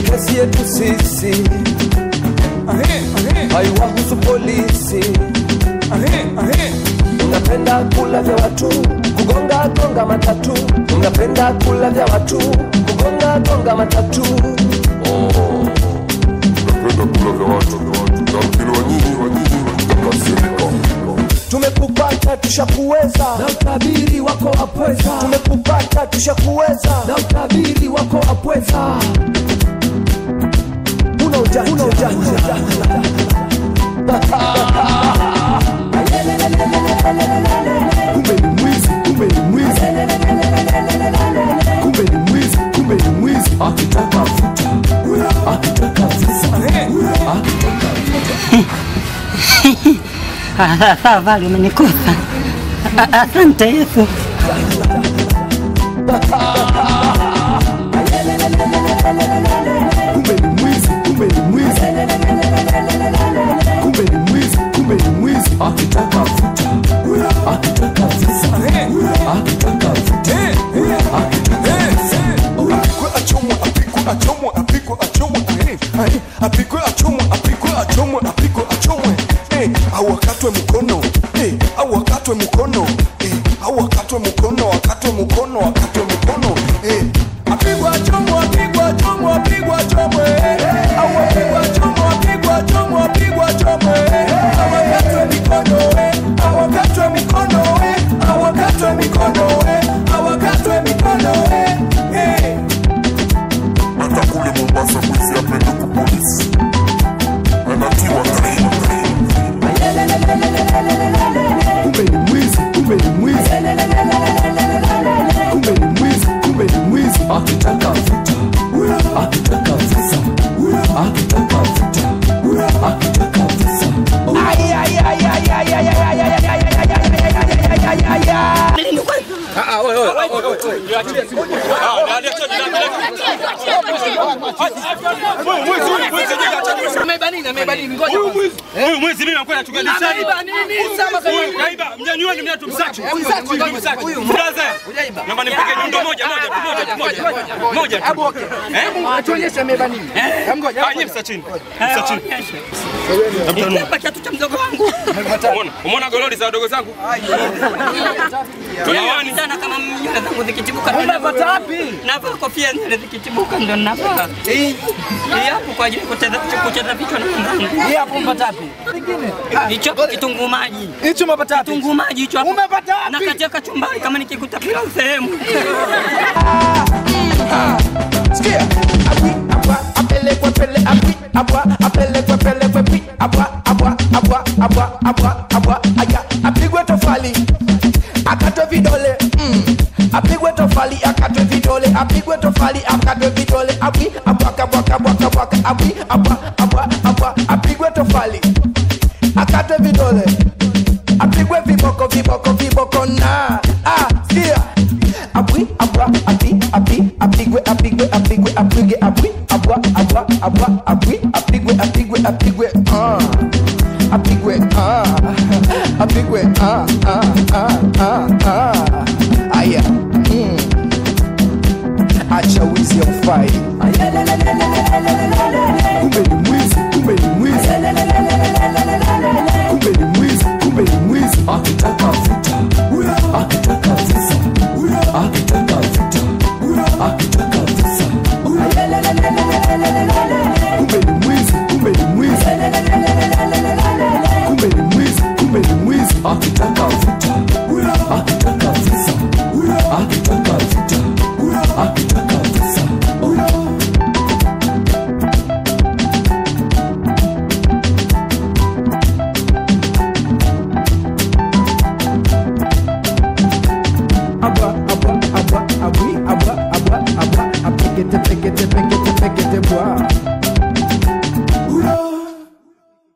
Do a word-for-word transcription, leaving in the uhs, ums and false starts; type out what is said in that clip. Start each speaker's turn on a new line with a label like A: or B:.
A: kesi yetu sisi, haiwahusu polisi. Unapenda kula vya watu, kugonga gonga matatu. Unapenda kula vya watu, kugonga gonga matatu.
B: Oh, unapenda kula vya watu, na mpira wa nyinyi wa nyinyi utakasirika.
A: Tumekupata tushakuweza,
C: na utabiri wako wapweza.
A: Tumekupata tushakuweza,
C: na utabiri wako wapweza.
A: Una ujanja, una ujanja.
C: Kumbe ni mwizi, kumbe ni mwizi. Kumbe ni mwizi, kumbe ni mwizi. Akitaka futa, akitaka visa, akitaka futa.
D: Sasa vali umenikosa. Asante Yesu.
C: Kumbe ni mwizi, kumbe ni mwizi. Kumbe ni mwizi, kumbe ni mwizi. Akitaka futa, akitaka visa, akitaka futa, akitaka visa.
B: Apikwe achomwe, apikwe achomwe, apikwe achomwe, apikwe achomwe, apikwe achomwe, apikwe achomwe. Eh, au akatwe mkono, eh, au akatwe mkono, eh, au akatwe mkono, akatwe mkono, akatwe mkono, eh. Apikwe achomwe, apikwe achomwe, apikwe achomwe, au apikwe achomwe, apikwe achomwe, apikwe achomwe, au akatwe mikono, eh, au akatwe mikono, eh, au akatwe mikono, eh, au akatwe mikono, eh. Hata kule Mombasa mwizi apende kupolisi, anatiwa karibu.
C: Kumbe ni mwizi, kumbe ni mwizi. Kumbe ni mwizi, kumbe ni mwizi. Akitaka futa, akitaka visa, akitaka futa, akitaka visa.
A: Ay ay ay ay ay ay ay ay ay ay ay ay.
E: Ah, wewe wewe wewe. Niachie simu. Ah, niachie. Umeiba nini? Umeiba nini? Ngoja. Huyu mwizi mimi nakwenda tukadishani. Umeiba nini? Sama kama kaiba. Mnyanyueni mimi tumsaki. Tumsaki. Huyu mbraza. Naomba nipige nyundo moja moja moja moja. Moja. Hapo okay. Eh? Atuonyeshe umeiba nini? Ngoja. Ah, nyemsa chini. Nyemsa chini. Nipa kiatu cha mdogo wangu. Umeona? Umeona gololi za wadogo zangu? Tunawani sana kama nywele zangu zikitibuka. Unapata wapi? Navaa kofia nywele zikitibuka ndo ninavaa. Hii hii hapo kwa ajili kucheza kucheza vichwa na wenzangu. Hii hapo umepata wapi? Kingine. Hicho kitunguu maji. Hicho umepata wapi? Kitunguu maji hicho hapo. Umepata wapi? Na katika chumbani kama nikikuta pila sehemu.
A: Sikia. Api apa apele kwa pele api apa apele kwa pele kwa pi apa apa apa apa apa apa aya apigwe tofali akatwe vidole mm. Apigwe tofali akatwe vidole, apigwe tofali akatwe vidole, api abaka baka baka baka api apa apa apa apigwe tofali akatwe vidole, apigwe viboko viboko viboko na ah sikia api apa api api apigwe apigwe apigwe apigwe api apa apa apa api apigwe apigwe apigwe ah apigwe ah apigwe ah ah ah ah ah aya mm. Acha wizi aufai.
C: Kumbe ni mwizi, kumbe ni mwizi. Kumbe ni mwizi, kumbe ni mwizi. Akitaka futa, akitaka visa, akitaka futa, akitaka visa. Kumbe ni mwizi, kumbe ni mwizi. Kumbe ni mwizi, kumbe ni mwizi. Akitaka futa, akitaka visa, akitaka futa, akitaka visa.
A: Abba, abba, abba, abba, abba, abba, abba, pegete, pegete, pegete, pegete, bois.